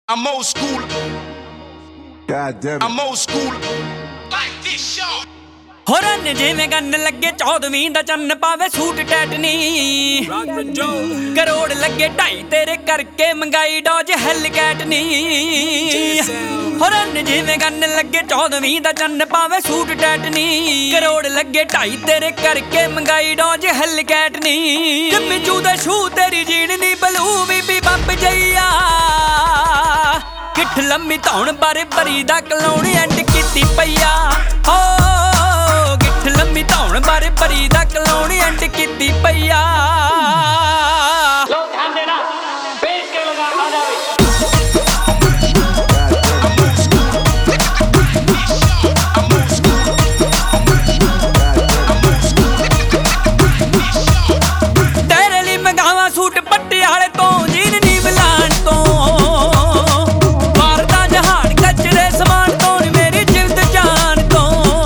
I'm old school. God damn it. I'm old school. Like this show. ਹੋਰਨ ਜਿਵੇਂ gun ਲੱਗੇ 14ਵੀਂ ਦਾ ਚੰਨ ਪਾਵੇ ਸੂਟ ਟੈਟਨੀ ਕਰੋੜ ਲੱਗੇ 2.5 ਤੇਰੇ ਕਰਕੇ ਮੰਗਾਈ ਡੋਜ ਹੈਲ ਕੈਟਨੀ ਹੋਰਨ ਜਿਵੇਂ ਗੰਨ ਲੱਗੇ 14ਵੀਂ ਦਾ ਚੰਨ ਪਾਵੇ ਸੂਟ ਟੈਟਨੀ ਕਰੋੜ ਲੱਗੇ 2.5 ਤੇਰੇ ਕਰਕੇ ਮੰਗਾਈ ਡੋਜ ਹੈਲ ਕੈਟਨੀ ਜੰਮੀ ਚੂ ਦਾ ਸ਼ੂ ਤੇਰੀ ਜੀਣ ਦੀ ਬਲੂ ਬੀਬੀ ਬੰਬ ਜਈਆ ਕਿੱਠ ਲੰਮੀ ਧੌਣ ਬਾਰੇ ਭਰੀ ਦਾ ਕਲਾਉਣੀ ਐਂਡ ਕੀਤੀ ਪਈਆ ਹੋ ਲੰਮੀ ਧੌਣ ਬਾਰੇ ਭਰੀ ਦਾ ਕਲਾਉਣੀ ਐਂਡ ਕੀਤੀ ਪਈਆ ਲੋਕ ਖਾਂਦੇ ਨਾ ਬੇਸ ਕੇ ਲਗਾ ਆ ਜਾਵੇ ਤੇਰੇ ਲਈ ਮੰਗਾਵਾਂ ਸੂਟ ਪਟਿਆਲੇ ਤੋਂ ਜੀਨ ਨੀ ਬਲਾਨ ਤੋਂ ਮਾਰਦਾ ਜਹਾਨ ਕੱਚਰੇ ਸਮਾਨ ਤੋਂ ਮੇਰੀ ਜਿਲਦ ਜਾਨ ਤੋਂ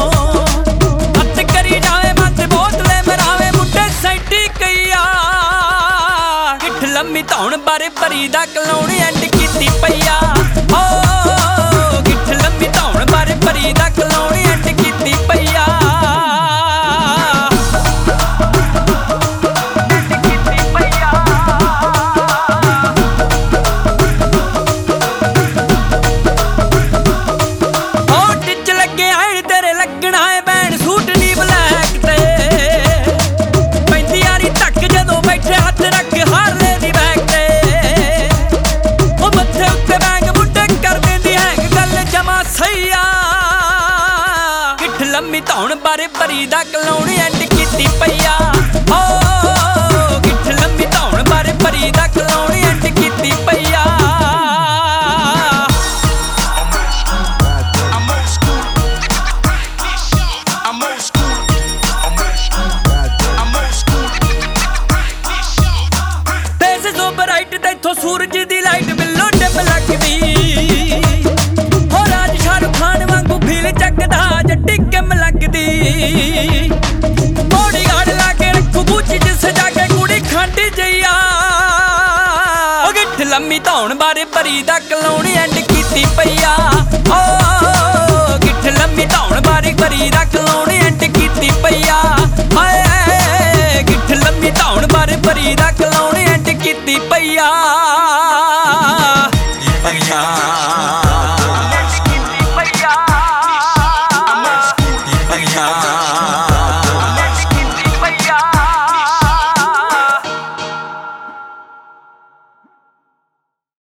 ਲੰਮੀ ਧੌਣ ਬਾਰੇ ਭਰੀ ਦਾ ਕਲਾਉਣੀ ਐਂਡ ਕੀਤੀ ਪਈਆ ਹੋ ਗਿੱਠ ਲੰਮੀ ਧੌਣ ਬਾਰੇ ਭਰੀ ਦਾ ਕਲਾਉਣੀ ਐਂਡ ਕੀਤੀ ਪਈਆ ਹੋ ਟਿੱਚ ਲੱਗੇ ਆਣ ਤੇਰੇ ਲੱਗਣਾ ਏ ਬੈਣ ਸੂਟ ਨੀ ਬਲੈਕ ਤੇ ਪੈਂਦੀ ਯਾਰੀ ਧੱਕ ਜਦੋਂ ਬੈਠੇ ਹੱਥ ਰੱਖ ਹਾਰ ਲੰਮੀ ਧੌਣ ਬਾਰੇ ਭਰੀ ਦਾ ਕਲਾਉਣੀ ਐਂਡ ਕੀਤੀ ਪਈਆ ਹੋ ਗਿੱਠ ਲੰਮੀ ਧੌਣ ਬਾਰੇ ਭਰੀ ਦਾ ਕਲਾਉਣੀ ਐਂਡ ਕੀਤੀ ਪਈਆ ਫੇਸ ਸੋ ਬਰਾਈਟ ਤੇ ਇੱਥੋਂ ਸੂਰਜ ਦੀ ਲਾਈਟ ਬਿੱਲੋ ਡਿਮ ਲੱਗਦੀ ਹੋ ਰਾਜ ਸ਼ਾਹਰੁਖ ਖਾਨ ਵਾਂਗੂ ਫੀਲ ਚੱਕਦਾ ਜੱਟੀ ਕਿਮ ਲੱਗਦੀ ਬੋਡੀ ਗਾਰਡ ਲਾ ਕੇ ਰੱਖੂ ਬੂਚੀ ਚ ਸਜਾ ਕੇ ਕੁੜੀ ਖਾਂਡੀ ਜਈਆ ਉਹ ਗਿੱਠ ਲੰਮੀ ਧੌਣ ਬਾਰੇ ਭਰੀ ਦਾ ਕਲਾਉਣੀ ਐਂਡ ਕੀਤੀ ਪਈਆ ਓ ਗਿੱਠ ਲੰਮੀ ਧੌਣ ਬਾਰੇ ਭਰੀ ਦਾ ਕਲਾਉਣੀ ਐਂਡ ਕੀਤੀ ਪਈਆ ਹਾਏ ਗਿੱਠ ਲੰਮੀ ਧੌਣ ਬਾਰੇ ਭਰੀ ਦਾ ਕਲਾਉਣੀ ਐਂਡ ਕੀਤੀ ਪਈਆ